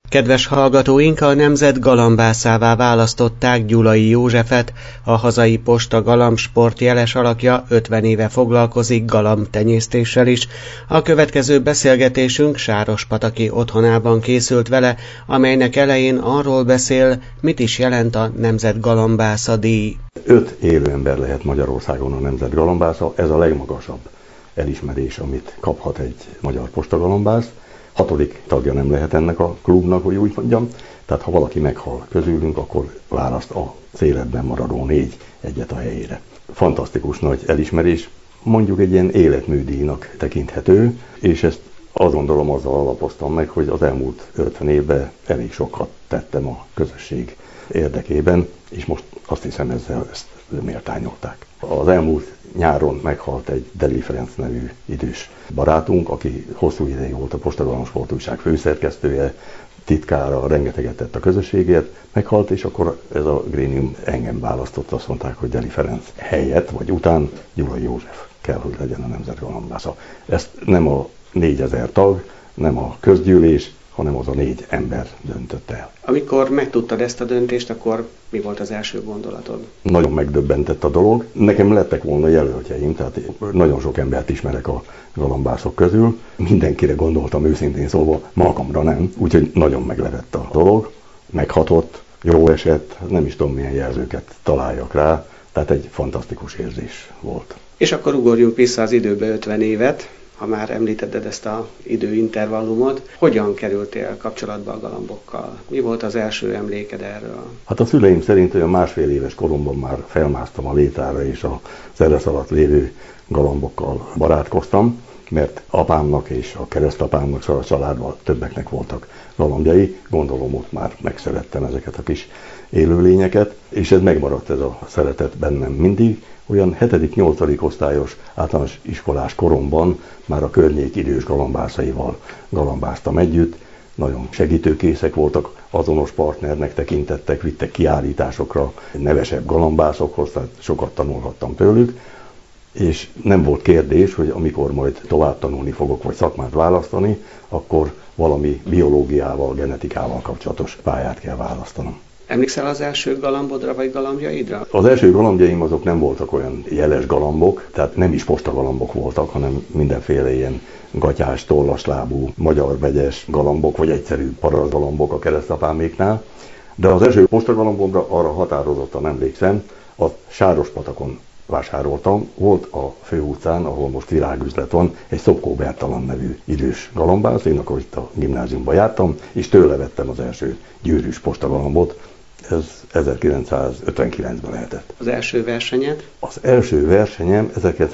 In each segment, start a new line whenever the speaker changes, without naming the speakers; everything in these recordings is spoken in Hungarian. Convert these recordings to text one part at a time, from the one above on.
Kedves hallgatóink, a nemzet galambászává választották Gyulai Józsefet, a hazai Posta galambsport jeles alakja 50 éve foglalkozik galambtenyésztéssel is. A következő beszélgetésünk Sárospataki otthonában készült vele, amelynek elején arról beszél, mit is jelent a Nemzet Galambásza díj.
5 élő ember lehet Magyarországon a nemzet galambásza, ez a legmagasabb elismerés, amit kaphat egy magyar postagalambász. 6. tagja nem lehet ennek a klubnak, hogy úgy mondjam. Tehát ha valaki meghal közülünk, akkor választ az életben maradó 4 egyet a helyére. Fantasztikus nagy elismerés, mondjuk egy ilyen életműdíjnak tekinthető, és ezt azt gondolom azzal alapoztam meg, hogy az elmúlt 50 évben elég sokat tettem a közösség érdekében, és most azt hiszem ezzel ezt méltányolták. Az elmúlt nyáron meghalt egy Deli Ferenc nevű idős barátunk, aki hosszú ideig volt a Posta Galambsport újság főszerkesztője, titkára, rengeteget tett a közösségért, meghalt, és akkor ez a grémium engem választott, azt mondták, hogy Deli Ferenc helyett, vagy után Gyulai József kell, hogy legyen a nemzet galambásza. Ezt nem a 4000 tag, nem a közgyűlés, hanem az a 4 ember döntött el.
Amikor megtudtad ezt a döntést, akkor mi volt az első gondolatod?
Nagyon megdöbbentett a dolog. Nekem lettek volna jelöltjeim, tehát nagyon sok embert ismerek a galambászok közül. Mindenkire gondoltam őszintén szólva, magamra nem, úgyhogy nagyon meglepett a dolog. Meghatott, jó esett, nem is tudom milyen jelzőket találjak rá, tehát egy fantasztikus érzés volt.
És akkor ugorjunk vissza az időbe 50 évet. Ha már említetted ezt az időintervallumot, hogyan kerültél kapcsolatba a galambokkal? Mi volt az első emléked erről?
Hát a szüleim szerint olyan 1,5 éves koromban már felmásztam a létára, és a szeresz alatt lévő galambokkal barátkoztam, mert apámnak és a keresztapámnak, szóval a családban többeknek voltak galambjai. Gondolom ott már megszerettem ezeket a kis élőlényeket, és ez megmaradt ez a szeretet bennem mindig. Olyan 7.-8. osztályos általános iskolás koromban már a környék idős galambászaival galambáztam együtt. Nagyon segítőkészek voltak, azonos partnernek tekintettek, vittek kiállításokra nevesebb galambászokhoz, tehát sokat tanulhattam tőlük. És nem volt kérdés, hogy amikor majd tovább tanulni fogok, vagy szakmát választani, akkor valami biológiával, genetikával kapcsolatos pályát kell választanom.
Emlékszel az első galambodra vagy galambjaidra?
Az első galambjaim azok nem voltak olyan jeles galambok, tehát nem is postagalambok voltak, hanem mindenféle ilyen gatyás, tollaslábú, magyar vegyes galambok, vagy egyszerű parazgalambok a keresztapáméknál. De az első postagalambomra arra határozottan emlékszem, a Sárospatakon vásároltam. Volt a főutcán, ahol most virágüzlet van, egy Szopkó Bertalan nevű idős galambász, én akkor itt a gimnáziumba jártam, és tőle vettem az első gyűrűs postagalambot. Ez 1959-ben lehetett.
Az első versenyed?
Az első versenyem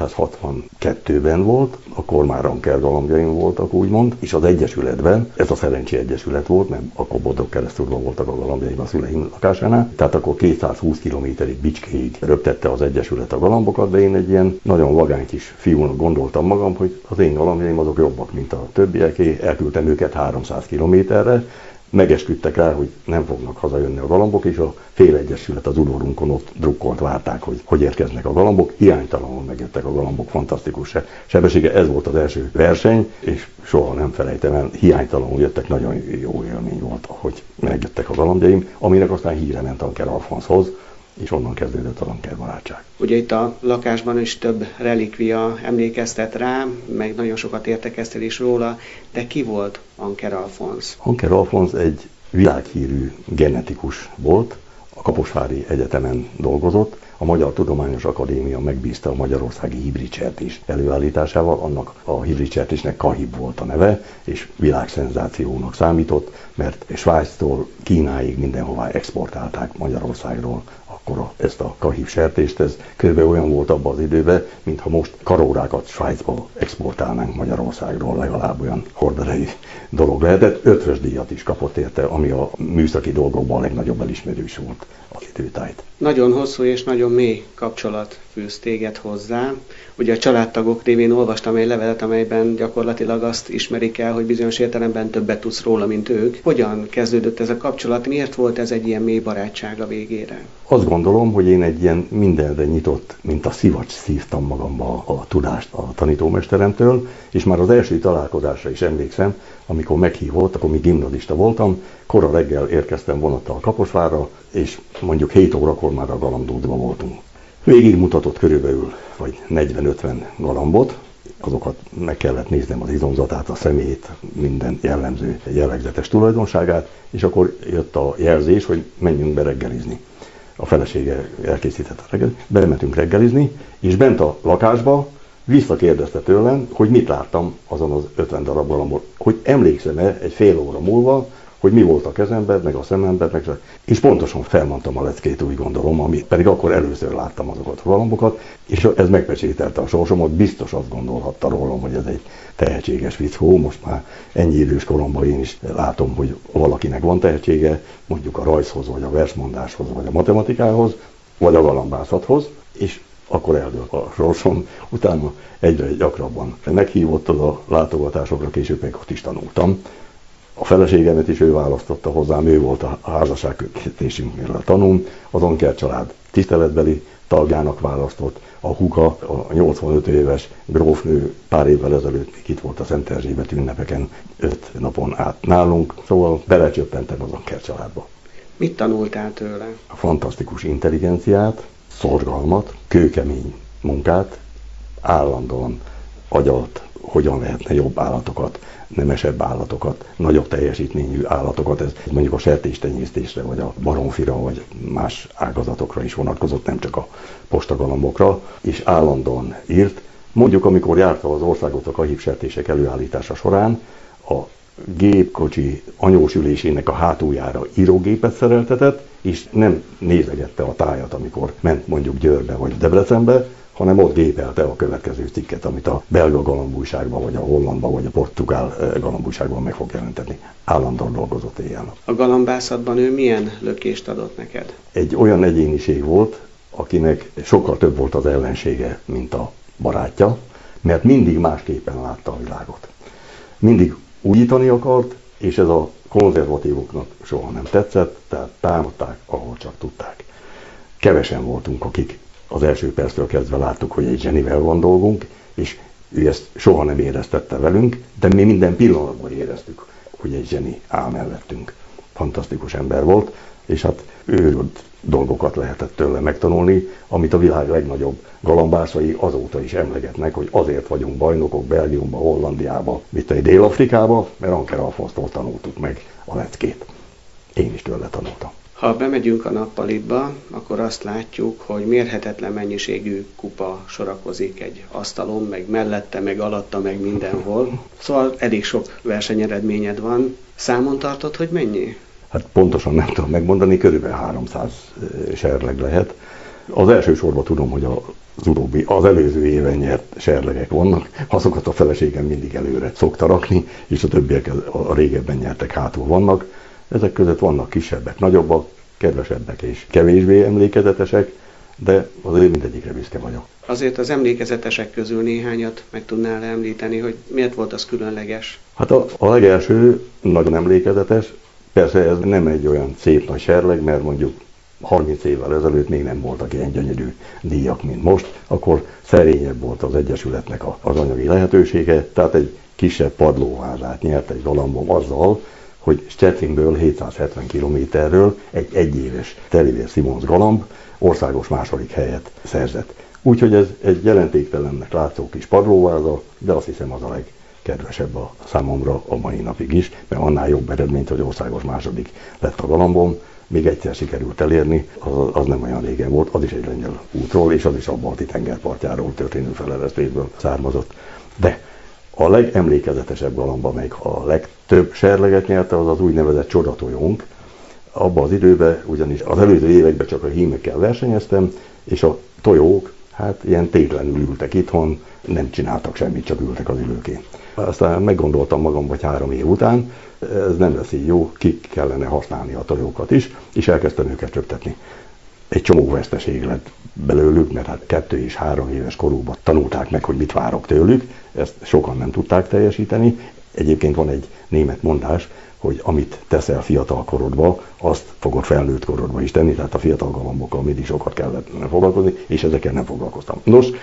1962-ben volt, akkor már ranker galambjaim voltak, úgymond, és az Egyesületben, ez a Szerencsé Egyesület volt, mert akkor Bodrogkeresztúrban voltak a galambjaim a szüleim lakásánál, tehát akkor 220 kilométerig Bicskéig röptette az Egyesület a galambokat, de én egy ilyen nagyon vagány kis fiúnak gondoltam magam, hogy az én galambjaim azok jobbak, mint a többieké, elküldtem őket 300 kilométerre, megesküdtek rá, hogy nem fognak hazajönni a galambok, és a Félegyesület az udvarunkon ott drukkolt, várták, hogy érkeznek a galambok. Hiánytalanul megjöttek a galambok, fantasztikus sebessége. Ez volt az első verseny, és soha nem felejtem el, hiánytalanul jöttek, nagyon jó élmény volt, hogy megjöttek a galambjaim, aminek aztán híre ment Anker Alfonszhoz, és onnan kezdődött a ranker barátság.
Ugye itt a lakásban is több relikvia emlékeztet rá, meg nagyon sokat értekeztél is róla, de ki volt Anker Alfonsz?
Anker Alfonsz egy világhírű genetikus volt, a Kaposvári Egyetemen dolgozott, a Magyar Tudományos Akadémia megbízta a magyarországi hibridsertés előállításával, annak a hibridsertésnek Kahib volt a neve, és világszenzációnak számított, mert Svájctól Kínáig mindenhová exportálták Magyarországról akkor ezt a Kahib sertést. Ez körülbelül olyan volt abban az időben, mintha most karórákat Svájcba exportálnánk Magyarországról, legalább olyan horderejű dolog lehetett. Ötvös díjat is kapott érte, ami a műszaki dolgokban a legnagyobb elismerés volt az időtájt.
Nagyon hosszú és nagyon mély kapcsolat fűz téged hozzá. Ugye a családtagok révén olvastam egy levelet, amelyben gyakorlatilag azt ismerik el, hogy bizonyos értelemben többet tudsz róla, mint ők. Hogyan kezdődött ez a kapcsolat? Miért volt ez egy ilyen mély barátság a végére?
Azt gondolom, hogy én egy ilyen mindenre nyitott, mint a szivacs szívtam magamba a tudást a tanítómesteremtől, és már az első találkozásra is emlékszem, amikor meghívott, akkor még gimnazista voltam, kora reggel érkeztem vonattal Kaposvárra, és mondjuk 7 órakor már a galambdúdban voltunk. Végig mutatott körülbelül vagy 40-50 galambot, azokat meg kellett néznem, az izomzatát, a szemét, minden jellemző jellegzetes tulajdonságát, és akkor jött a jelzés, hogy menjünk be reggelizni. A felesége elkészítette a reggelit, bementünk reggelizni, és bent a lakásba visszakérdezte tőlem, hogy mit láttam azon az 50 darab galambon, hogy emlékszem-e egy fél óra múlva, hogy mi volt a kezemben, meg a szememben, és pontosan felmondtam a leckét, úgy gondolom, amit pedig akkor először láttam azokat a galambokat, és ez megpecsételte a sorsomat, biztos azt gondolhatta rólam, hogy ez egy tehetséges fickó, most már ennyi idős koromban én is látom, hogy valakinek van tehetsége, mondjuk a rajzhoz, vagy a versmondáshoz, vagy a matematikához, vagy a galambászathoz, és akkor eldőlt a sorsom, utána egyre gyakrabban meghívott a látogatásokra, később meg ott is tanultam. A feleségemet is ő választotta hozzám, ő volt a házasságkötésünknél a tanúm, az Anker család tiszteletbeli tagjának választott, a húga, a 85 éves grófnő pár évvel ezelőtt még itt volt a Szent Erzsébet ünnepeken 5 napon át nálunk, szóval belecsöppentem az Anker családba.
Mit tanultál tőle?
A fantasztikus intelligenciát, szorgalmat, kőkemény munkát, állandóan agyalt, hogyan lehetne jobb állatokat, nemesebb állatokat, nagyobb teljesítményű állatokat, ez mondjuk a sertéstenyésztésre, vagy a baromfira, vagy más ágazatokra is vonatkozott, nem csak a postagalambokra, és állandóan írt. Mondjuk, amikor járta az országot a kahipsertések előállítása során, a gépkocsi anyósülésének a hátuljára írógépet szereltetett, és nem nézegette a tájat, amikor ment mondjuk Győrbe vagy Debrecenbe, hanem ott gépelte a következő cikket, amit a belga galambújságban, vagy a hollandban, vagy a portugál galambújságban meg fog jelenteni. Állandóan dolgozott éjjel.
A galambászatban ő milyen lökést adott neked?
Egy olyan egyéniség volt, akinek sokkal több volt az ellensége, mint a barátja, mert mindig másképpen látta a világot. Mindig újítani akart, és ez a konzervatívoknak soha nem tetszett, tehát támadták, ahol csak tudták. Kevesen voltunk, akik az első perctől kezdve láttuk, hogy egy zsenivel van dolgunk, és ő ezt soha nem éreztette velünk, de mi minden pillanatban éreztük, hogy egy zseni áll mellettünk. Fantasztikus ember volt, és hát őrült dolgokat lehetett tőle megtanulni, amit a világ legnagyobb galambászai azóta is emlegetnek, hogy azért vagyunk bajnokok Belgiumba, Hollandiába, Dél-Afrikába, mert Anker Alfonsztól tanultuk meg a leckét. Én is tőle tanultam.
Ha bemegyünk a nappalitba, akkor azt látjuk, hogy mérhetetlen mennyiségű kupa sorakozik egy asztalon, meg mellette, meg alatta, meg mindenhol. Szóval elég sok versenyeredményed van. Számon tartod, hogy mennyi?
Hát pontosan nem tudom megmondani, körülbelül 300 serleg lehet. Az első sorban tudom, hogy az előző éven nyert serlegek vannak, azokat a feleségem mindig előre szokta rakni, és a többiek a régebben nyertek hátul vannak. Ezek között vannak kisebbek, nagyobbak, kedvesebbek és kevésbé emlékezetesek, de azért mindegyikre büszke vagyok.
Azért az emlékezetesek közül néhányat meg tudnál említeni, hogy miért volt az különleges?
Hát a legelső nagyon emlékezetes, persze ez nem egy olyan szép nagy serleg, mert mondjuk 30 évvel ezelőtt még nem voltak ilyen gyönyörű díjak, mint most, akkor szerényebb volt az Egyesületnek az anyagi lehetősége, tehát egy kisebb padlóvázát nyert egy galambom azzal, hogy Szczecinből 770 kilométerről egy egyéves Telivér Simons galamb országos második helyet szerzett. Úgyhogy ez egy jelentéktelennek látszó kis padlóváza, de azt hiszem az a legkedvesebb a számomra a mai napig is, mert annál jobb eredményt, hogy országos második lett a galambom, még egyszer sikerült elérni, az nem olyan régen volt, az is egy lengyel útról, és az is a Balti tengerpartjáról történő feleresztésből származott. De a legemlékezetesebb galamb, amelyik a legtöbb serleget nyerte, az az úgynevezett csodatojónk. Abban az időben, ugyanis az előző években csak a hímekkel versenyeztem, és a tojók, hát ilyen tétlenül ültek itthon, nem csináltak semmit, csak ültek az ülőkén. Aztán meggondoltam magam, vagy 3 év után, ez nem lesz így jó, ki kellene használni a tojókat is, és elkezdtem őket csöptetni. Egy csomó veszteség lett belőlük, mert hát 2 és 3 éves korukban tanulták meg, hogy mit várok tőlük, ezt sokan nem tudták teljesíteni. Egyébként van egy német mondás, hogy amit teszel fiatal korodban, azt fogod felnőtt korodban is tenni, tehát a fiatal galambokkal mindig sokat kellett foglalkozni, és ezekkel nem foglalkoztam. Nos,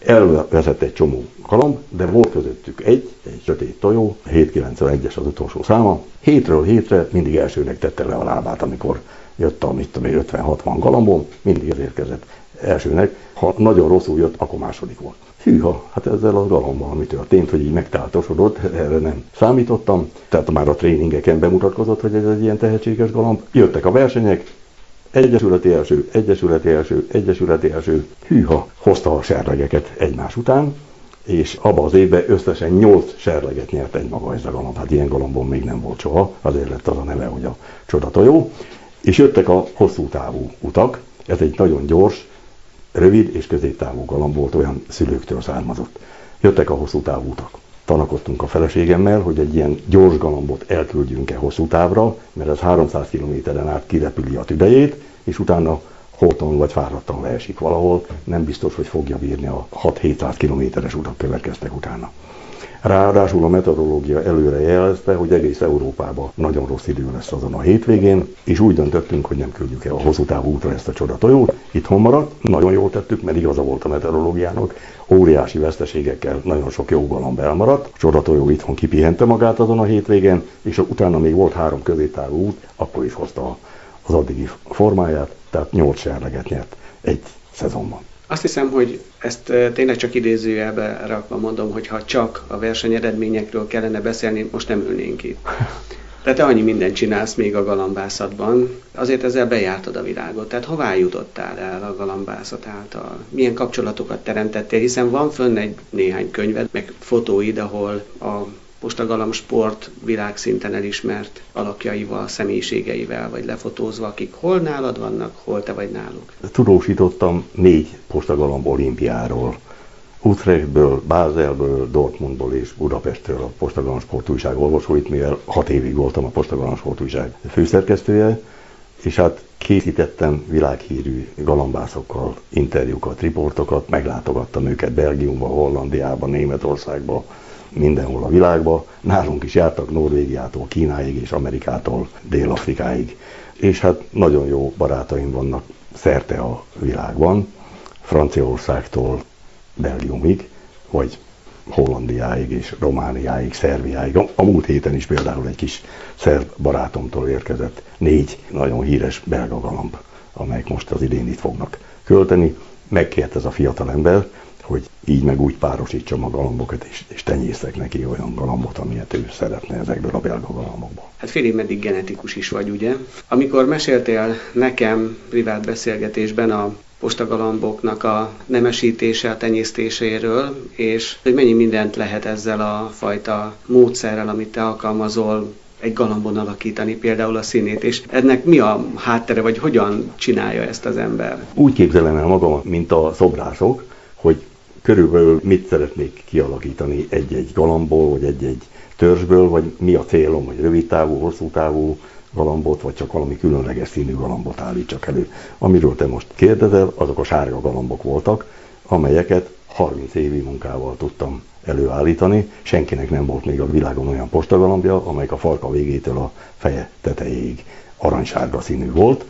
Elvezett egy csomó galamb, de volt közöttük egy sötét tojó, 791-es az utolsó száma. Hétről hétre mindig elsőnek tette le a lábát, amikor jött a 50-60 galambon, mindig érkezett elsőnek. Ha nagyon rosszul jött, akkor második volt. Hűha, hát ezzel a galambbal mi történt, hogy így megtáltosodott, erre nem számítottam. Tehát már a tréningeken bemutatkozott, hogy ez egy ilyen tehetséges galamb. Jöttek a versenyek, egyesületi első, egyesületi első, egyesületi első. Hűha, hozta a serlegeket egymás után, és abban az évben összesen 8 serleget nyert egy maga ez a galamb. Hát ilyen galambon még nem volt soha, azért lett az a neve, hogy a csodatojó. És jöttek a hosszú távú utak, ez egy nagyon gyors, rövid és középtávú galamb volt, olyan szülőktől származott. Jöttek a hosszú távú utak. Tanakodtunk a feleségemmel, hogy egy ilyen gyors galambot elküldjünk-e hosszú távra, mert ez 300 kilométeren át kirepüli a tüdejét, és utána holtan vagy fáradtan leesik valahol, nem biztos, hogy fogja bírni a 6-700 kilométeres utak következtek utána. Ráadásul a meteorológia előre jelezte, hogy egész Európában nagyon rossz idő lesz azon a hétvégén, és úgy döntöttünk, hogy nem küldjük el a hosszú távú útra ezt a csodatöjót. Itthon maradt, nagyon jól tettük, mert igaza volt a meteorológiának, óriási veszteségekkel nagyon sok jó galamb elmaradt. A csodatojó itthon kipihente magát azon a hétvégén, és utána még volt 3 középtávú út, akkor is hozta az addigi formáját, tehát 8 serleget nyert egy szezonban.
Azt hiszem, hogy ezt tényleg csak idézőjelbe rakva mondom, hogy ha csak a verseny eredményekről kellene beszélni, most nem ülnénk itt. Tehát te annyi mindent csinálsz még a galambászatban, azért ezzel bejártad a világot. Tehát hová jutottál el a galambászat által? Milyen kapcsolatokat teremtettél? Hiszen van fönn egy néhány könyved, meg fotóid, ahol a postagalamb sport világszinten elismert alakjaival, személyiségeivel vagy lefotózva, akik hol nálad vannak, hol te vagy náluk.
Tudósítottam 4 postagalamb olimpiáról. Utrechtből, Bázelből, Dortmundból és Budapestről a Postagalamb Sportújság olvasóit, mivel 6 évig voltam a Postagalamb Sportújság főszerkesztője, és hát készítettem világhírű galambászokkal interjúkat, riportokat, meglátogattam őket Belgiumba, Hollandiába, Németországba, mindenhol a világban. Nálunk is jártak Norvégiától, Kínáig és Amerikától Dél-Afrikáig. És hát nagyon jó barátaim vannak szerte a világban, Franciaországtól Belgiumig, vagy Hollandiáig és Romániáig, Szerbiáig. A múlt héten is például egy kis szerb barátomtól érkezett 4 nagyon híres belga galamb, amelyek most az idén itt fognak költeni. Megkért ez a fiatalember, hogy így meg úgy párosítsam a galambokat, és tenyészek neki olyan galambot, amilyet ő szeretne ezekből a belga galambokból.
Hát félig meddig genetikus is vagy, ugye? Amikor meséltél nekem privát beszélgetésben a postagalamboknak a nemesítése, a tenyésztéséről, és hogy mennyi mindent lehet ezzel a fajta módszerrel, amit te alkalmazol, egy galambon alakítani, például a színét, és ennek mi a háttere, vagy hogyan csinálja ezt az ember?
Úgy képzelem el magam, mint a szobrászok, hogy körülbelül mit szeretnék kialakítani egy-egy galambból, vagy egy-egy törzsből, vagy mi a célom, hogy rövid távú, hosszú távú galambot, vagy csak valami különleges színű galambot állítsak elő. Amiről te most kérdezel, azok a sárga galambok voltak, amelyeket 30 évi munkával tudtam előállítani. Senkinek nem volt még a világon olyan postagalambja, amelyik a farka végétől a feje tetejéig aranysárga színű volt,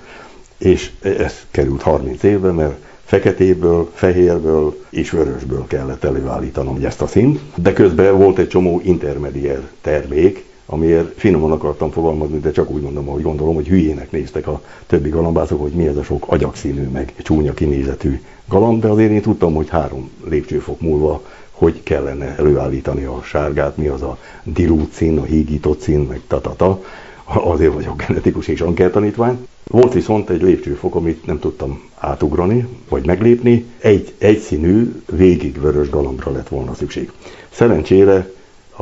és ez került 30 évbe, mert feketéből, fehérből és vörösből kellett előállítanom ezt a színt, de közben volt egy csomó intermediér termék, amiért finoman akartam fogalmazni, de csak úgy mondom, ahogy gondolom, hogy hülyének néztek a többi galambászok, hogy mi ez a sok agyakszínű, meg csúnya kinézetű galamb, de azért én tudtam, hogy 3 lépcsőfok múlva hogy kellene előállítani a sárgát, mi az a dilút szín, a hígított szín, meg tatata. Azért vagyok genetikus és ankertanítvány. Volt viszont egy lépcsőfok, amit nem tudtam átugrani, vagy meglépni. Egy egyszínű, végig vörös galambra lett volna szükség. Szerencsére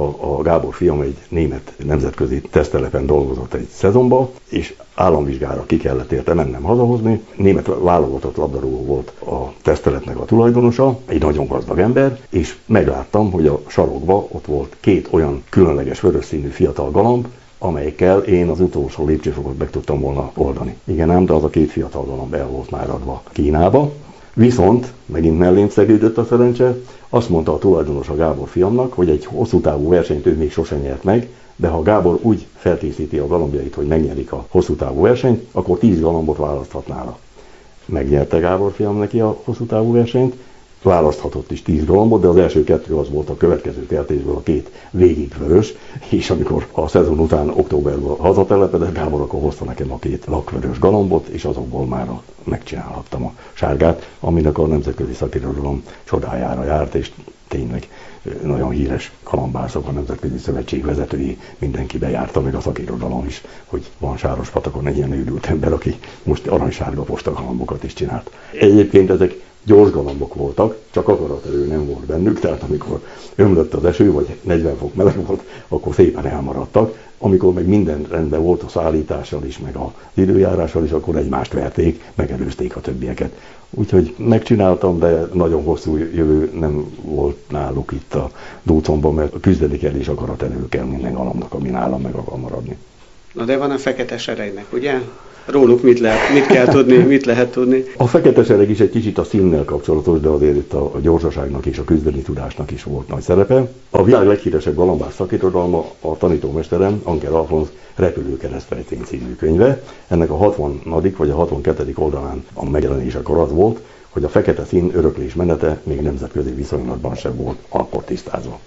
a Gábor fiam egy német nemzetközi tesztelepen dolgozott egy szezonba, és államvizsgára ki kellett érte mennem hazahozni. Német válogatott labdarúgó volt a teszteletnek a tulajdonosa, egy nagyon gazdag ember, és megláttam, hogy a sarokba ott volt 2 olyan különleges vörös színű fiatal galamb, amelyekkel én az utolsó lépcsőfokot meg tudtam volna oldani. Igen ám, de az a 2 fiatal galamb el volt már adva Kínába. Viszont megint mellém szegődött a szerencse, azt mondta a tulajdonos a Gábor fiamnak, hogy egy hosszú távú versenyt ő még sosem nyert meg, de ha Gábor úgy felkészíti a galambjait, hogy megnyerik a hosszú távú versenyt, akkor 10 galambot választhat nála. Megnyerte Gábor fiam neki a hosszú távú versenyt, választhatott is 10 galambot, de az első 2 az volt a következő kertésből, a 2 végigvörös, és amikor a szezon után októberben hazatelepedett, Gábor akkor hozta nekem a 2 lakvörös galambot, és azokból már megcsinálhattam a sárgát, aminek a nemzetközi szakirodalom csodájára járt, és tényleg nagyon híres galambászok, a Nemzetközi Szövetség vezetői, mindenki bejárta, meg a szakirodalom is, hogy van Sárospatakon egy ilyen őrült ember, aki most aranysárga postagalambokat is csinált. Egyébként ezek gyors galambok voltak, csak akaraterő nem volt bennük, tehát amikor ömlött az eső, vagy 40 fok meleg volt, akkor szépen elmaradtak. Amikor meg minden rendben volt a szállítással is, meg az időjárással is, akkor egymást verték, megelőzték a többieket. Úgyhogy megcsináltam, de nagyon hosszú jövő nem volt náluk itt a Dóconban, mert küzdeni kell és akaraterő kell minden galambnak, ami nálam meg akar maradni.
Na de van a fekete seregnek, ugye? Róluk mit kell tudni, mit lehet tudni?
A fekete sereg is egy kicsit a színnel kapcsolatos, de azért itt a gyorsaságnak és a küzdeni tudásnak is volt nagy szerepe. A világ leghíresebb galambász szakirodalma a tanítómesterem, Anker Alfonz Repülőkeresztrejtény című könyve. Ennek a 60. vagy a 62. oldalán a megjelenésekor az volt, hogy a fekete szín öröklés menete még nemzetközi viszonylatban sem volt akkor tisztázva.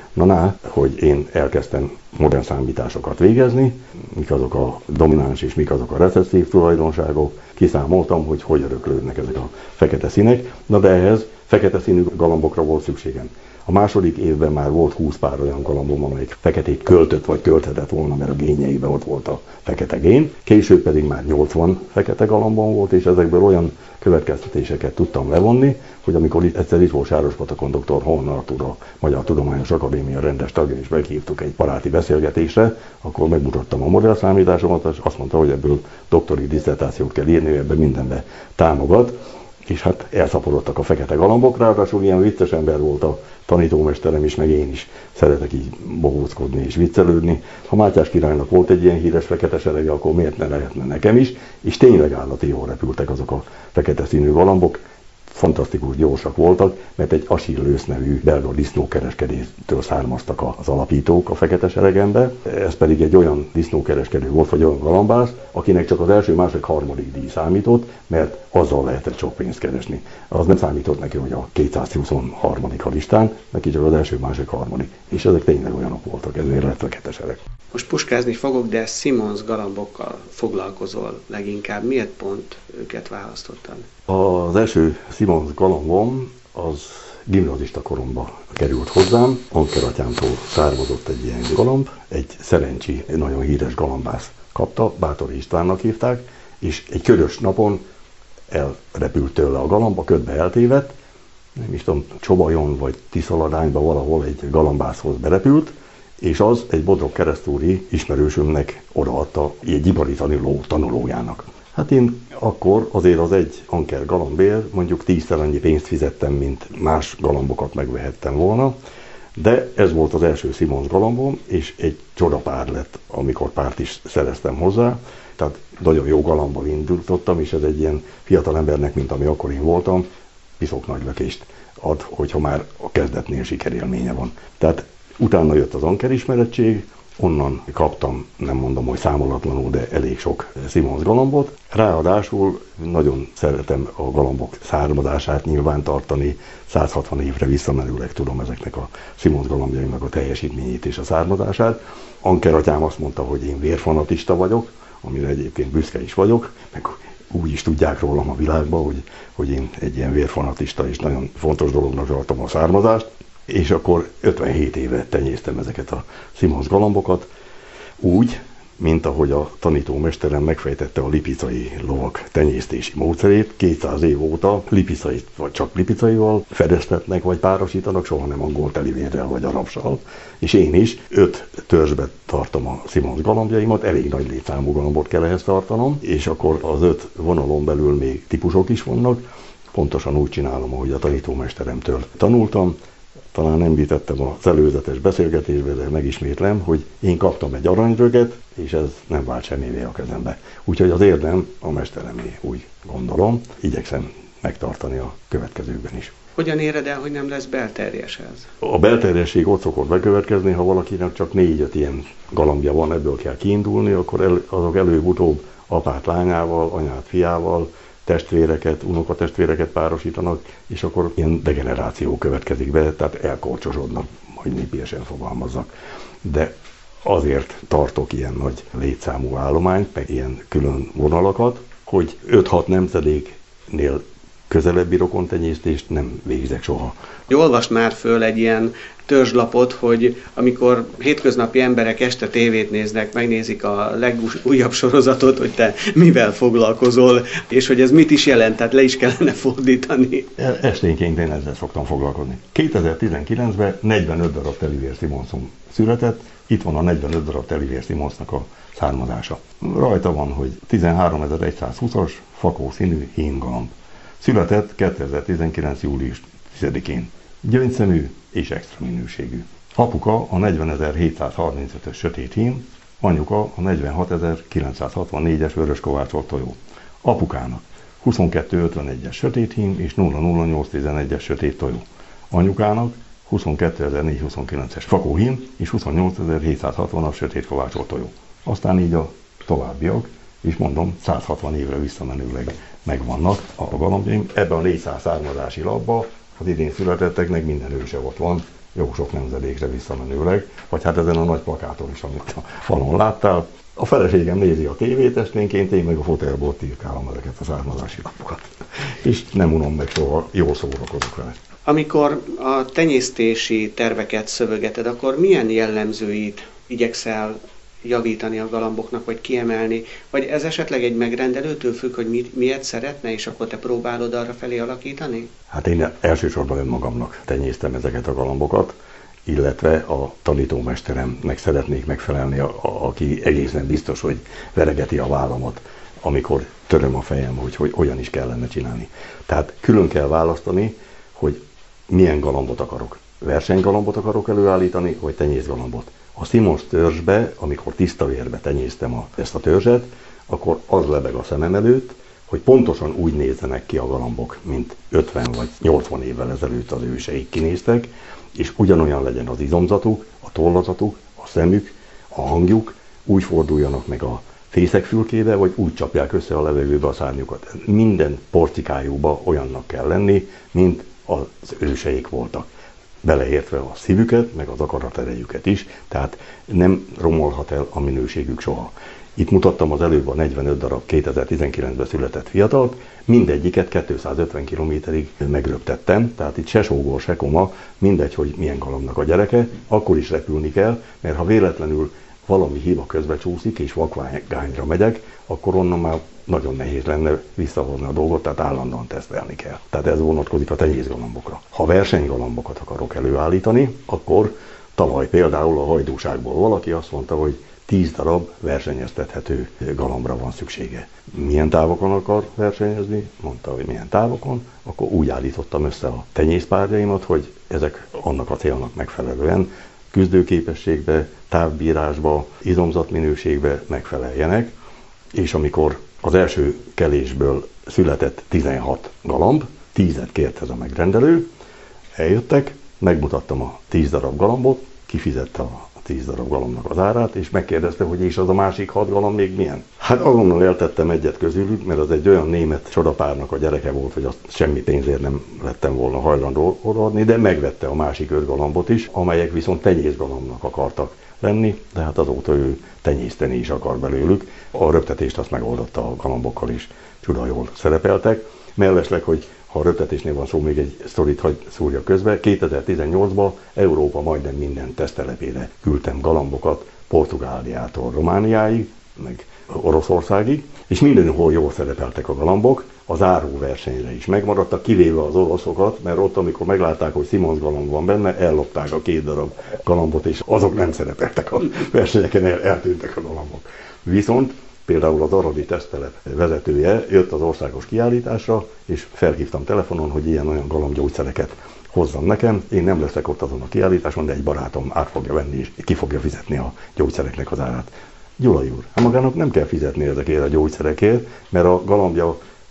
Hogy én elkezdtem modern számításokat végezni, mik azok a domináns és mik azok a recesszív tulajdonságok, kiszámoltam, hogy öröklődnek ezek a fekete színek, de ehhez fekete színű galambokra volt szükségem. A második évben már volt 20 pár olyan galambom, amelyik feketét költött vagy költhetett volna, mert a génjeiben ott volt a fekete gén. Később pedig már 80 fekete galambom volt, és ezekből olyan következtetéseket tudtam levonni, hogy amikor egyszer itt volt Sárospatakon dr. Horn Artúr, a Magyar Tudományos Akadémia rendes tagja, és meghívtuk egy baráti beszélgetésre, akkor megmutattam a modellszámításomat, és azt mondta, hogy ebből doktori diszertációt kell írni, ebben mindenbe támogat. És hát elszaporodtak a fekete galambok, ráadásul ilyen vicces ember volt a tanítómesterem is, meg én is szeretek így bohóckodni és viccelődni. Ha Mátyás királynak volt egy ilyen híres fekete serege, akkor miért ne lehetne nekem is, és tényleg állati jól repültek azok a fekete színű galambok, fantasztikus gyorsak voltak, mert egy Achilleus nevű belga disznókereskedőtől származtak az alapítók a fekete seregembe. Ez pedig egy olyan disznókereskedő volt, vagy olyan galambász, akinek csak az első, második, harmadik díj számított, mert azzal lehetett sok pénzt keresni. Az nem számított neki, hogy a 223. a listán, neki csak az első, második, harmadik. És ezek tényleg olyanok voltak, ezért lett fekete sereg.
Most puskázni fogok, de Simons galambokkal foglalkozol leginkább. Miért pont őket választottad?
Az első Simons galambom az gimnazista koromban került hozzám. Anker atyámtól származott egy ilyen galamb, egy Szerencsi, nagyon híres galambász kapta, Báthori Istvánnak hívták, és egy ködös napon elrepült tőle a galamb, a ködbe eltévedt, nem is tudom, Csobajon vagy Tiszaladányba valahol egy galambászhoz berepült, és az egy Bodrog keresztúri ismerősömnek odaadta egy ipari tanulójának. Hát én akkor azért az egy Anker galambért mondjuk 10-szer annyi pénzt fizettem, mint más galambokat megvehettem volna, de ez volt az első Simons galambom, és egy csodapár lett, amikor párt is szereztem hozzá, tehát nagyon jó galambban indítottam, és ez egy ilyen fiatal embernek, mint ami akkor én voltam, piszok nagy lökést ad, hogyha már a kezdetnél sikerélménye van. Tehát utána jött az Anker ismerettség, onnan kaptam, nem mondom, hogy számolatlanul, de elég sok Simons galambot. Ráadásul nagyon szeretem a galambok származását nyilvántartani, 160 évre visszamenőleg tudom ezeknek a Simons galambjaimnak a teljesítményét és a származását. Anker atyám azt mondta, hogy én vérfanatista vagyok, amire egyébként büszke is vagyok, meg úgy is tudják rólam a világban, hogy én egy ilyen vérfanatista és nagyon fontos dolognak tartom a származást. És akkor 57 éve tenyésztem ezeket a Simons galambokat, úgy, mint ahogy a tanítómesterem megfejtette a lipicai lovak tenyésztési módszerét. 200 év óta lipicait, vagy csak lipicaival fedeztetnek, vagy párosítanak, soha nem angol telivérrel, vagy arabsal. És én is 5 törzsbe tartom a Simons galambjaimat, elég nagy létszámú galambot kell ehhez tartanom, és akkor az 5 vonalon belül még típusok is vannak. Pontosan úgy csinálom, ahogy a tanítómesteremtől tanultam. Talán említettem az előzetes beszélgetésben, de megismétlem, hogy én kaptam egy aranyröget, és ez nem vált semmivé a kezembe. Úgyhogy az érdem a mesteremé, úgy gondolom. Igyekszem megtartani a következőkben is.
Hogyan éred el, hogy nem lesz belterjes ez?
A belterjesség ott szokott bekövetkezni, ha valakinek csak 4-5 ilyen galambja van, ebből kell kiindulni, akkor azok előbb-utóbb apát lányával, anyát fiával, testvéreket, unokatestvéreket párosítanak, és akkor ilyen degeneráció következik be, tehát elkorcsosodnak, majd népiesen fogalmazzak. De azért tartok ilyen nagy létszámú állományt, meg ilyen külön vonalakat, hogy 5-6 nemzedéknél közelebbi rokontenyésztést nem végzek soha.
Olvasd már föl egy ilyen törzslapot, hogy amikor hétköznapi emberek este tévét néznek, megnézik a legújabb sorozatot, hogy te mivel foglalkozol, és hogy ez mit is jelent, tehát le is kellene fordítani.
Esténként én ezzel szoktam foglalkozni. 2019-ben 45 darab Telivér Simonson született, itt van a 45 darab Telivér Simonsnak a származása. Rajta van, hogy 13.120-as fakó színű hímgalamb. Született 2019. július 10-én. Gyöngyszemű és extra minőségű. Apuka a 40.735-ös sötét hím, anyuka a 46.964-es vörös kovácsolt tojó. Apukának 22.51-es sötét hím és 00811-es sötét tojó. Anyukának 22.429-es fakó hím és 28.760-as sötét kovácsolt tojó. Aztán így a továbbiak, és mondom, 160 évre visszamenőleg megvannak a galambjaim. Ebben a 400 származási labban az idén születetteknek minden őse ott van, jó sok nemzedékre visszamenőleg, vagy hát ezen a nagy plakáton is, amit a falon láttál. A feleségem nézi a tévét esténként, én meg a fotelból tirkálom ezeket a származási lapokat. És nem unom meg soha, jól szórakozok vele.
Amikor a tenyésztési terveket szövögeted, akkor milyen jellemzőit igyekszel javítani a galamboknak, vagy kiemelni, vagy ez esetleg egy megrendelőtől függ, hogy miért szeretne, és akkor te próbálod arra felé alakítani?
Hát én elsősorban önmagamnak tenyésztem ezeket a galambokat, illetve a tanítómesteremnek szeretnék megfelelni, aki egészen biztos, hogy veregeti a vállamat, amikor töröm a fejem, hogy olyan is kellene csinálni. Tehát külön kell választani, hogy milyen galambot akarok. Versenygalambot akarok előállítani, vagy tenyészgalambot. A Simons törzsbe, amikor tiszta vérbe tenyésztem ezt a törzset, akkor az lebeg a szemem előtt, hogy pontosan úgy nézzenek ki a galambok, mint 50 vagy 80 évvel ezelőtt az őseik kinéztek, és ugyanolyan legyen az izomzatuk, a tollazatuk, a szemük, a hangjuk, úgy forduljanak meg a fészekfülkébe, vagy úgy csapják össze a levegőbe a szárnyukat. Minden porcikájukba olyannak kell lenni, mint az őseik voltak. Beleértve a szívüket, meg az akaraterejüket is, tehát nem romolhat el a minőségük soha. Itt mutattam az előbb a 45 darab 2019-ben született fiatalt, mindegyiket 250 kilométerig megröptettem, tehát itt se sógor, se koma, mindegy, hogy milyen galambnak a gyereke, akkor is repülni kell, mert ha véletlenül valami hiba közbe csúszik, és vakvágányra megyek, akkor onnan már nagyon nehéz lenne visszahozni a dolgot, tehát állandóan tesztelni kell. Tehát ez vonatkozik a tenyészgalambokra. Ha versenygalambokat akarok előállítani, akkor tavaly például a Hajdúságból valaki azt mondta, hogy 10 darab versenyeztethető galambra van szüksége. Milyen távokon akar versenyezni? Mondta, hogy milyen távokon. Akkor úgy állítottam össze a tenyészpárjaimat, hogy ezek annak a célnak megfelelően küzdőképességbe, távbírásba, izomzatminőségbe megfeleljenek, és amikor az első kelésből született 16 galamb, 10-et kért ez a megrendelő, eljöttek, megmutattam a 10 darab galambot, kifizette a 10 darab galambnak az árát, és megkérdezte, hogy és az a másik 6 galamb még milyen. Hát azonnal eltettem egyet közülük, mert az egy olyan német csodapárnak a gyereke volt, hogy azt semmi pénzért nem lettem volna hajlandó odaadni, de megvette a másik 5 galambot is, amelyek viszont tenyészgalambnak akartak lenni, de hát azóta ő tenyészteni is akar belőlük. A röptetést azt megoldotta a galambokkal is, csuda jól szerepeltek. Mellesleg, hogy ha a röptetésnél van szó, még egy sztorit hagy szúrja közbe, 2018-ban Európa majdnem minden tesztelepére küldtem galambokat, Portugáliától Romániáig, meg Oroszországig, és mindenhol jól szerepeltek a galambok, az áróversenyre is megmaradtak, kivéve az oroszokat, mert ott, amikor meglátták, hogy Simons galamb van benne, ellopták a 2 darab galambot, és azok nem szerepeltek a versenyeken, eltűntek a galambok. Viszont például az aradi tesztelep vezetője jött az országos kiállításra, és felhívtam telefonon, hogy ilyen-olyan galambgyógyszereket hozzam nekem. Én nem leszek ott azon a kiállításon, de egy barátom át fogja venni, és ki fogja fizetni a gyógyszereknek az árát. Gyulai úr, hát magának nem kell fizetni ezekért a gyógyszerekért, mert a galambja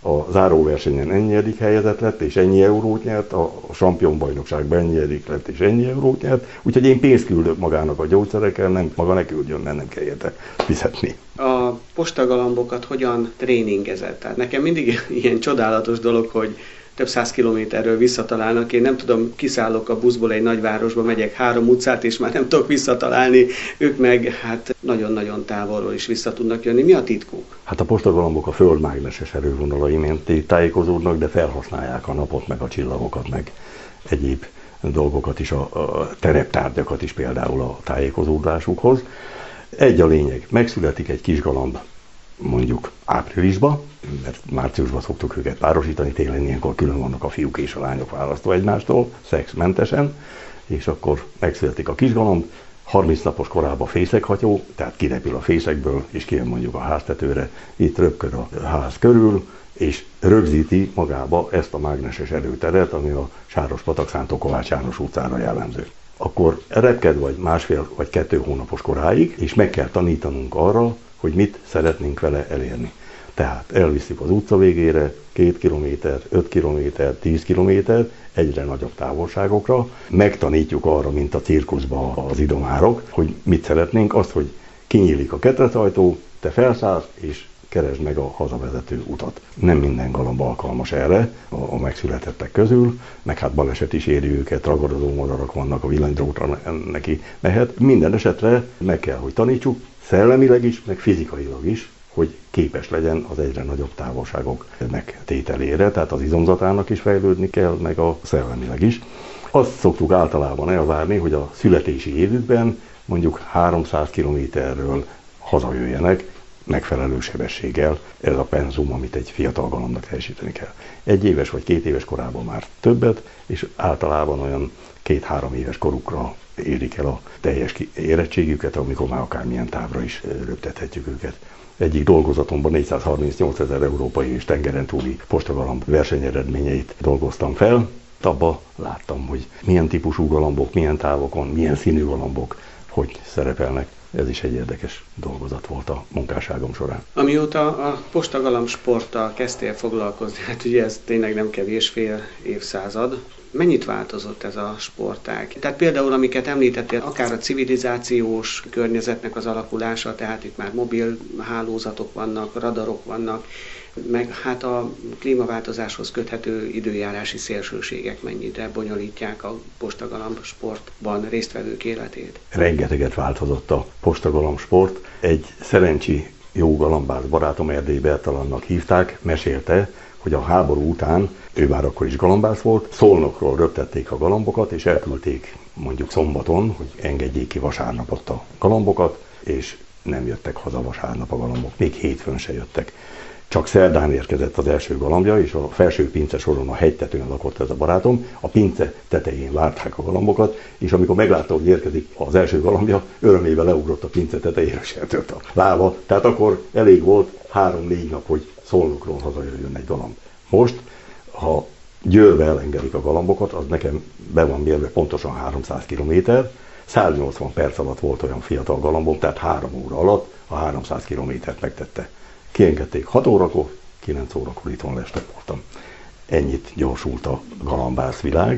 a záróversenyen ennyi helyezett lett, és ennyi eurót nyert, a Sampionbajnokságban ennyi lett, és ennyi eurót nyert, úgyhogy én pénzt küldök magának a gyógyszerekkel, nem maga ne küldjön, mert nem kell érte fizetni.
A postagalambokat hogyan tréningezett? Tehát nekem mindig ilyen csodálatos dolog, hogy több 100 kilométerről visszatalálnak. Én nem tudom, kiszállok a buszból egy nagyvárosba, megyek 3 utcát, és már nem tudok visszatalálni. Ők meg hát nagyon-nagyon távolról is vissza tudnak jönni. Mi a titkuk?
Hát a postagalambok a földmágneses erővonalai mentén tájékozódnak, de felhasználják a napot, meg a csillagokat, meg egyéb dolgokat is, a tereptárgyakat is például a tájékozódásukhoz. Egy a lényeg, megszületik egy kis galamb, mondjuk áprilisban, mert márciusban szoktuk őket párosítani, télen ilyenkor külön vannak a fiúk és a lányok választva egymástól, szexmentesen, és akkor megszületik a kisgalamb, 30 napos korában fészekhatyó, tehát kirepül a fészekből, és kijön mondjuk a háztetőre, itt röpköd a ház körül, és rögzíti magába ezt a mágneses erőteret, ami a Sárospatak Szántó Kovács János utcára jellemző. Akkor repked vagy 1,5 vagy 2 hónapos koráig, és meg kell tanítanunk arra, hogy mit szeretnénk vele elérni. Tehát elviszük az utca végére 2 kilométer, 5 kilométer, 10 kilométer, egyre nagyobb távolságokra. Megtanítjuk arra, mint a cirkuszban az idomárok, hogy mit szeretnénk, azt, hogy kinyílik a ketrecajtó, te felszállsz, és keresd meg a hazavezető utat. Nem minden galamb alkalmas erre a megszületettek közül, meg hát baleset is éri őket, ragadozó madarak vannak, a villanydrótra neki mehet. Minden esetre meg kell, hogy tanítsuk, szellemileg is, meg fizikailag is, hogy képes legyen az egyre nagyobb távolságok megtételére, tehát az izomzatának is fejlődni kell, meg a szellemileg is. Azt szoktuk általában elvárni, hogy a születési évükben mondjuk 300 kilométerről hazajöjjenek megfelelő sebességgel. Ez a penzum, amit egy fiatal galambnak teljesíteni kell. 1 éves vagy 2 éves korában már többet, és általában olyan 2-3 éves korukra érik el a teljes érettségüket, amikor már akármilyen távra is röptethetjük őket. Egyik dolgozatomban 438 000 európai és tengeren túli postagalamb versenyeredményeit dolgoztam fel. Abba láttam, hogy milyen típusú galambok, milyen távokon, milyen színű galambok, hogy szerepelnek. Ez is egy érdekes dolgozat volt a munkásságom során.
Amióta a postagalamb sporttal kezdtél foglalkozni, hát ugye ez tényleg nem kevés, fél évszázad, mennyit változott ez a sportág? Tehát például, amiket említettél, akár a civilizációs környezetnek az alakulása, tehát itt már mobil hálózatok vannak, radarok vannak, meg hát a klímaváltozáshoz köthető időjárási szélsőségek mennyire bonyolítják a postagalamb sportban résztvevők életét?
Rengeteget változott a postagalamb sport. Egy szerencsi jó galambász barátom, Erdély Bertalannak hívták, mesélte, hogy a háború után, ő már akkor is galambász volt, Szolnokról röptették a galambokat, és elküldték mondjuk szombaton, hogy engedjék ki vasárnap ott a galambokat, és nem jöttek haza vasárnap a galambok, még hétfőn se jöttek. Csak szerdán érkezett az első galambja, és a felső pince soron a hegytetőn lakott ez a barátom, a pince tetején várták a galambokat, és amikor meglátta, hogy érkezik az első galambja, örömével leugrott a pince tetejére, és eltört a lába. Tehát akkor elég volt 3-4 nap, hogy Szolnokról hazajöjjön egy galamb. Most, ha Győrbe elengedik a galambokat, az nekem be van mérve pontosan 300 kilométer, 180 perc alatt volt olyan fiatal galambom, tehát 3 óra alatt a 300 kilométert megtette. Kiengedték 6 órakor, 9 órakor itthon lestek voltam. Ennyit gyorsult a galambászvilág,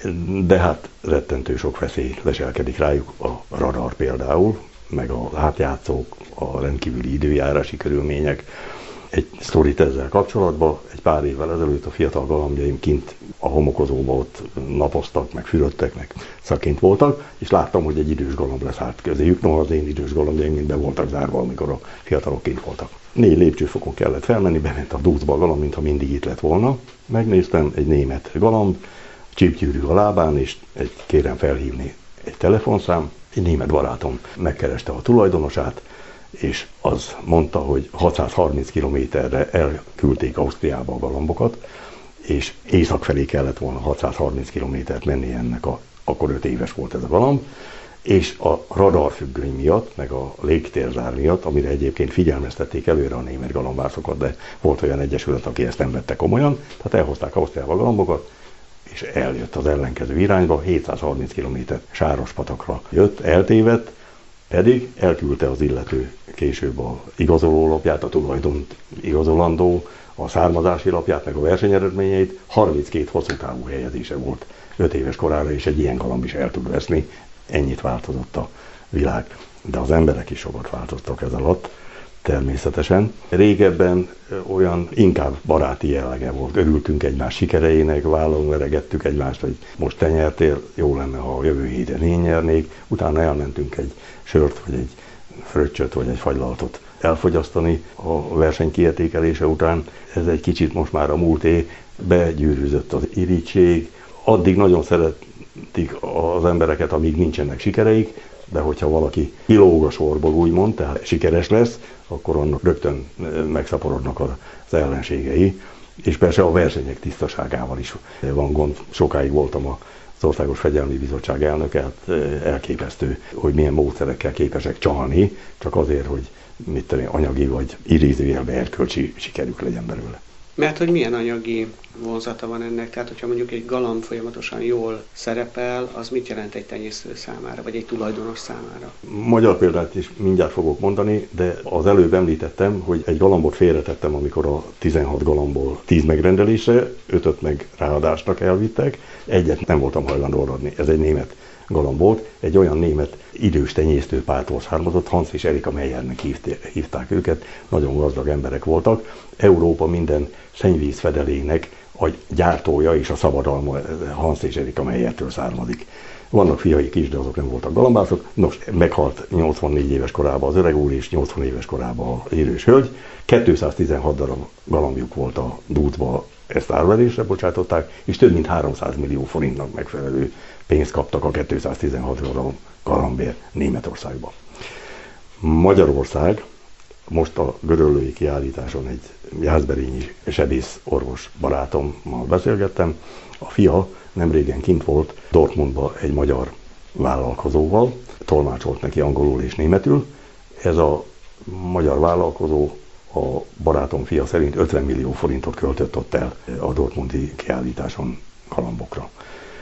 de hát rettentő sok veszély leselkedik rájuk, a radar például, meg a látjátszók, a rendkívüli időjárási körülmények. Egy sztorit ezzel kapcsolatban, egy pár évvel ezelőtt a fiatal galambjaim kint a homokozóba ott napoztak, meg fürödtek, meg szakint voltak, és láttam, hogy egy idős galamb leszállt közéjük, no az én idős galambjaim mind be voltak zárva, amikor a fiatalok kint voltak. 4 lépcsőfokon kellett felmenni, bement a dúcba a galamb, mintha mindig itt lett volna. Megnéztem, egy német galamb, csípgyűrű a lábán, és kérem felhívni egy telefonszám. Egy német barátom megkereste a tulajdonosát, és az mondta, hogy 630 kilométerre elküldték Ausztriába a galambokat, és észak felé kellett volna 630 kilométert menni ennek akkor 5 éves volt ez a galamb, és a radarfüggöny miatt, meg a légtérzár miatt, amire egyébként figyelmeztették előre a német galambászokat, de volt olyan egyesület, aki ezt nem vette komolyan, tehát elhozták Ausztriába a galambokat, és eljött az ellenkező irányba, 730 km Sárospatakra jött, eltévedt, Pedig elküldte az illető később a igazolólapját, a tulajdont igazolandó, a származási lapját, meg a versenyeredményeit. 32 hosszú távú helyezése volt 5 éves korára, és egy ilyen galamb is el tud veszni. Ennyit változott a világ. De az emberek is sokat változtak ez alatt, természetesen. Régebben olyan inkább baráti jellege volt. Örültünk egymás sikereinek, vállon veregettük egymást, hogy most te nyertél, jó lenne, ha a jövő héten én nyernék. Utána elmentünk egy sört, vagy egy fröccsöt, vagy egy fagylaltot elfogyasztani a verseny kiértékelése után. Ez egy kicsit most már a múlté, begyűrűzött az irigység. Addig nagyon szeretik az embereket, amíg nincsenek sikereik, de hogyha valaki kilóg a sorból, úgymond, tehát sikeres lesz, akkor annak rögtön megszaporodnak az ellenségei, és persze a versenyek tisztaságával is van gond. Sokáig voltam az Országos Fegyelmi Bizottság elnöke, hát elképesztő, hogy milyen módszerekkel képesek csalni, csak azért, hogy anyagi vagy idézőjelben erkölcsi sikerük legyen belőle.
Mert hogy milyen anyagi vonzata van ennek? Tehát, hogyha mondjuk egy galamb folyamatosan jól szerepel, az mit jelent egy tenyésztő számára, vagy egy tulajdonos számára?
Magyar példát is mindjárt fogok mondani, de az előbb említettem, hogy egy galambot félretettem, amikor a 16 galambból 10 megrendelésre, 5-öt meg ráadásnak elvittek, egyet nem voltam hajlandó adni. Ez egy német galamb volt, egy olyan német idős tenyésztőpártól származott, Hans és Erika Meyernek hívták őket, nagyon gazdag emberek voltak. Európa minden szennyvízfedelének a gyártója és a szabadalma Hans és Erika Meyertől származik. Vannak fiaik is, de azok nem voltak galambászok. Nos, meghalt 84 éves korában az öreg úr, és 80 éves korában az idős hölgy. 216 darab galambjuk volt a dúcba, ezt árverésre bocsátották, és több mint 300 millió forintnak megfelelő pénzt kaptak a 216 galambért Németországban. Magyarország, most a Gödöllői kiállításon egy jászberényi sebész orvos barátommal beszélgettem. A fia nemrégen kint volt Dortmundban egy magyar vállalkozóval, tolmácsolt neki angolul és németül. Ez a magyar vállalkozó, a barátom fia szerint 50 millió forintot költött ott el a dortmundi kiállításon galambokra.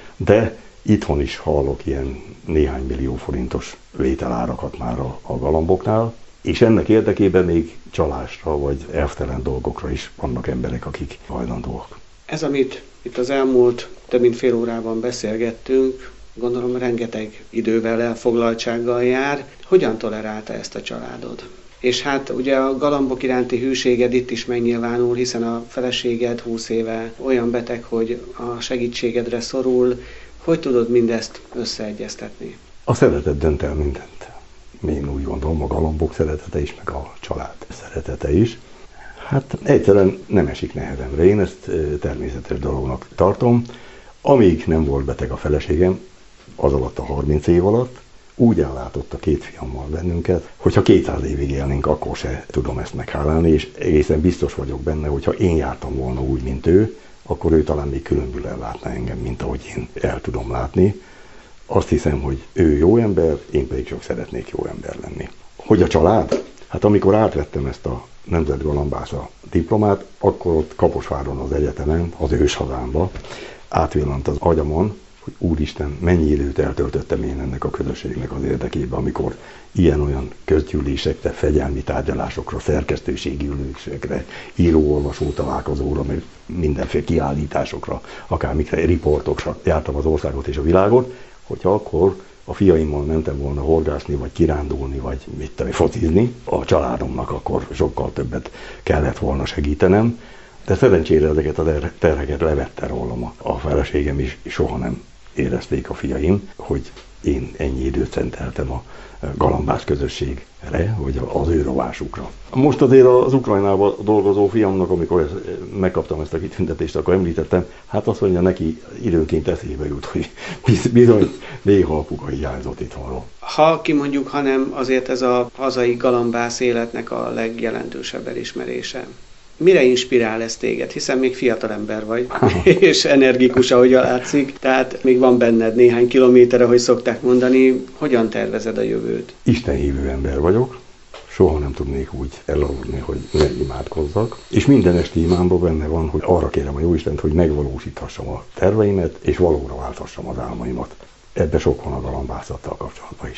De itthon is hallok ilyen néhány millió forintos vételárakat már a galamboknál, és ennek érdekében még csalásra vagy elvtelen dolgokra is vannak emberek, akik hajlandóak.
Ez, amit itt az elmúlt több mint fél órában beszélgettünk, gondolom rengeteg idővel, elfoglaltsággal jár. Hogyan tolerálta ezt a családod? És hát ugye a galambok iránti hűséged itt is megnyilvánul, hiszen a feleséged 20 éve olyan beteg, hogy a segítségedre szorul. Hogy tudod mindezt összeegyeztetni?
A szeretet dönt el mindent. Én úgy gondolom, a galambok szeretete is, meg a család szeretete is. Hát egyszerűen nem esik nehezemre. Én ezt természetes dolognak tartom. Amíg nem volt beteg a feleségem, az alatt a 30 év alatt, úgy ellátott a két fiammal bennünket, hogyha 200 évig élnénk, akkor se tudom ezt meghálálni, és egészen biztos vagyok benne, hogyha én jártam volna úgy, mint ő, akkor ő talán még különbül ellátna engem, mint ahogy én el tudom látni. Azt hiszem, hogy ő jó ember, én pedig csak szeretnék jó ember lenni. Hogy a család? Hát amikor átvettem ezt a nemzetgalambásza diplomát, akkor ott Kaposváron az egyetemen, az őshazámba átvillant az agyamon, hogy úristen, mennyi időt eltöltöttem én ennek a közösségnek az érdekében, amikor ilyen-olyan közgyűlésekre, fegyelmi tárgyalásokra, szerkesztőségi ülésekre, író-olvasó találkozóra, meg mindenféle kiállításokra, akármikre, riportokra jártam az országot és a világot, hogyha akkor a fiaimmal mentem volna horgászni, vagy kirándulni, vagy focizni, a családomnak akkor sokkal többet kellett volna segítenem, de szerencsére ezeket a terheket levette rólam a feleségem is, soha nem érezték a fiaim, hogy én ennyi időt szenteltem a galambász közösségre, vagy az ő rovásukra. Most azért az Ukrajnában dolgozó fiamnak, amikor megkaptam ezt a kitüntetést, akkor említettem, hát azt mondja, neki időnként eszébe jut, hogy bizony néha apuka hiányzott itthonról.
Ha kimondjuk, hanem azért ez a hazai galambász életnek a legjelentősebb elismerése. Mire inspirál ez téged? Hiszen még fiatal ember vagy, és energikus, ahogy látszik, tehát még van benned néhány kilométer, ahogy szokták mondani. Hogyan tervezed a jövőt?
Istenhívő ember vagyok, soha nem tudnék úgy elaludni, hogy ne imádkozzak, és minden esti imámban benne van, hogy arra kérem a Jóistent, hogy megvalósíthassam a terveimet, és valóra válthassam az álmaimat. Ebbe sok van a galambászattal kapcsolatban is.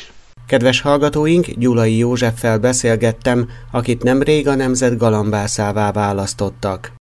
Kedves hallgatóink, Gyulai Józseffel beszélgettem, akit nemrég a nemzet galambászává választottak.